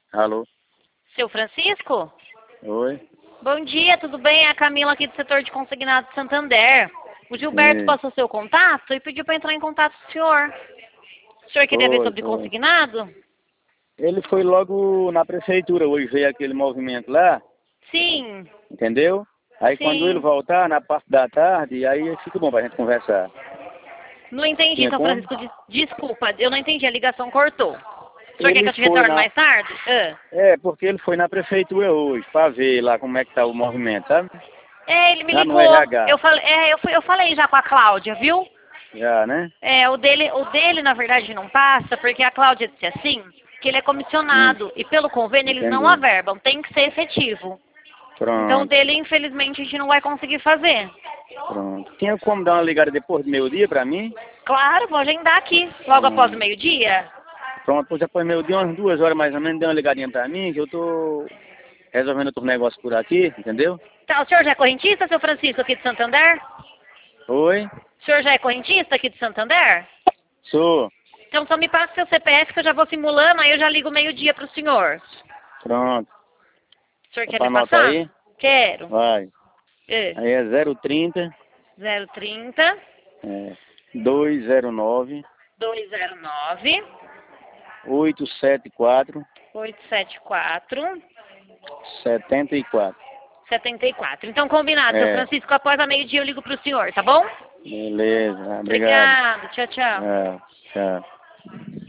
Alô? Seu Francisco? Oi? Bom dia, tudo bem? É a Camila aqui do setor de consignado de Santander. O Gilberto Sim. passou seu contato e pediu para entrar em contato com o senhor. O senhor queria ver sobre Foi. consignado? Ele foi logo na prefeitura hoje, veio aquele movimento lá, Sim, entendeu? Aí quando ele sim. voltar, na parte da tarde, aí fica bom pra gente conversar. Não entendi, Tinha seu como? Francisco. Desculpa, eu não entendi, a ligação cortou. O senhor quer que Ele eu te foi retorne na... mais tarde? Porque ele foi na prefeitura hoje, pra ver lá como é que tá o movimento, sabe? É, ele me Lá no ligou. RH, Eu falei já com a Cláudia, viu? já, né? O dele, na verdade, não passa, porque a Cláudia disse assim, que ele é Hum, comissionado, e pelo convênio eles não entendi. averbam, tem que ser efetivo. Então o Pronto, dele, infelizmente, a gente não vai conseguir fazer. pronto. Tinha como dar uma ligada depois do meio-dia pra mim? Claro, vou agendar aqui, logo após o Hum, meio-dia. Pronto, pois depois meio-dia, umas 2 horas mais ou menos, dê uma ligadinha pra mim, que eu tô resolvendo outros negócios por aqui, entendeu? Tá, o senhor já é correntista, seu Francisco, aqui de Santander? Oi? O senhor já é correntista aqui de Santander? Sou. Então só me passa seu CPF que eu já vou simulando, aí eu já ligo meio-dia pro senhor. Pronto. O senhor Dá quer pra me anotar passar? aí? Quero. Vai. É. Aí é 030 030 é, 209 209 874 874 74. 74. Então, combinado, seu É, Francisco. Após a meio-dia eu ligo pro senhor, tá bom? beleza. Obrigado. Obrigado. Tchau, tchau. Tchau. Tchau.